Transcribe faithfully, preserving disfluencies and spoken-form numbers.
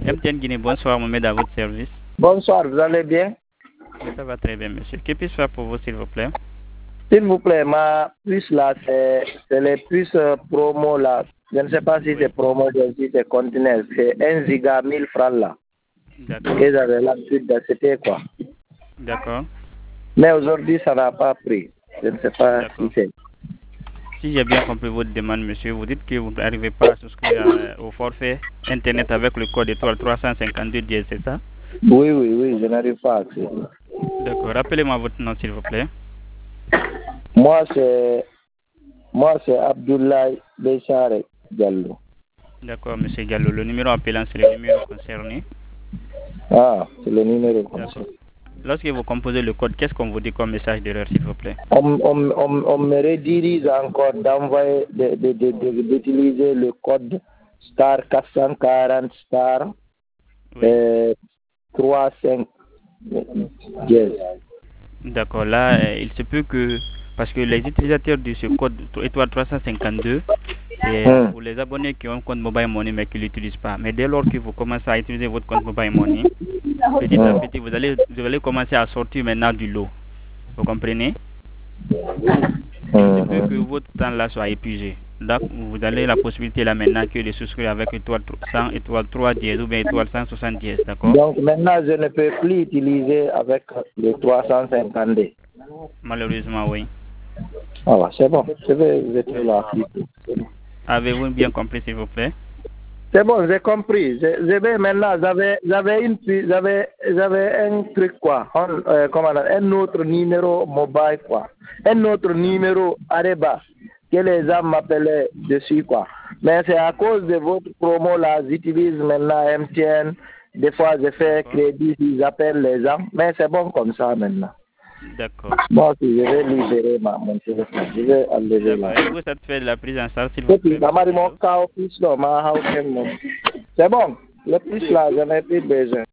M T N Guinée, bonsoir, Mohamed, à votre service. Bonsoir, vous allez bien? Oui, ça va très bien, monsieur. Que puis-je faire pour vous, s'il vous plaît? S'il vous plaît, ma puce là, c'est les puces euh, promo là. Je ne sais pas si Oui. c'est promo ou si c'est conteneur. C'est un giga mille francs là. D'accord. Et j'avais l'habitude d'acheter quoi. D'accord. Mais aujourd'hui, ça n'a pas pris. Je ne sais pas si D'accord. c'est. Si j'ai bien compris votre demande, monsieur, vous dites que vous n'arrivez pas à souscrire à- au forfait Internet avec le code étoile trois cent cinquante-deux dièse, c'est ça? Oui, oui, oui, je n'arrive pas à accéder. D'accord. Rappelez-moi votre nom, s'il vous plaît. Moi, c'est moi c'est Abdoulaye Béchare Diallo. D'accord, monsieur Gallo. Le numéro appelant, c'est le numéro concerné. Ah, c'est le numéro comme ça. D'accord. Lorsque vous composez le code, qu'est-ce qu'on vous dit comme message d'erreur, s'il vous plaît? On, on, on, on me redirige encore d'envoyer, de- de- de- de- d'utiliser le code star quatre cent quarante star Oui. euh, trois cinq dièse. D'accord. Là, euh, il se peut que, parce que les utilisateurs de ce code étoile trois cent cinquante-deux, c'est Hmm. pour les abonnés qui ont un compte mobile money mais qui ne l'utilisent pas. Mais dès lors que vous commencez à utiliser votre compte mobile money, petit à Hmm. petit, vous allez, vous allez commencer à sortir maintenant du lot. Vous comprenez? Il se Hmm, peut que hmm. votre temps là soit épuisé. Donc, vous avez la possibilité là maintenant que de souscrire avec étoile cent, étoile trois dièse ou bien étoile cent soixante dièse, d'accord? Donc maintenant, je ne peux plus utiliser avec le trois cent cinquante. Malheureusement, oui. Ah, ouais, c'est bon, je vais jeter là. C'est bon, Avez-vous bien compris, s'il vous plaît? C'est bon, j'ai compris. Je, je vais maintenant, j'avais, j'avais une, pu- j'avais, j'avais un truc quoi, un, euh, comment on appelle, un autre numéro mobile quoi, un autre numéro Areba que les gens m'appelaient dessus quoi. Mais c'est à cause de votre promo là, j'utilise maintenant M T N. Des fois, je fais D'accord. crédit, ils appellent les gens, mais c'est bon comme ça maintenant. D'accord. Moi aussi, je vais libérer ma, mon téléphone, je vais enlever D'accord. là. Êtes-vous satisfait de la prise en charge, s'il vous Et puis, plaît, ça monsieur m'a dit mon Gallo? cas au plus là, ma house, c'est bon, le plus là, j'en ai plus besoin.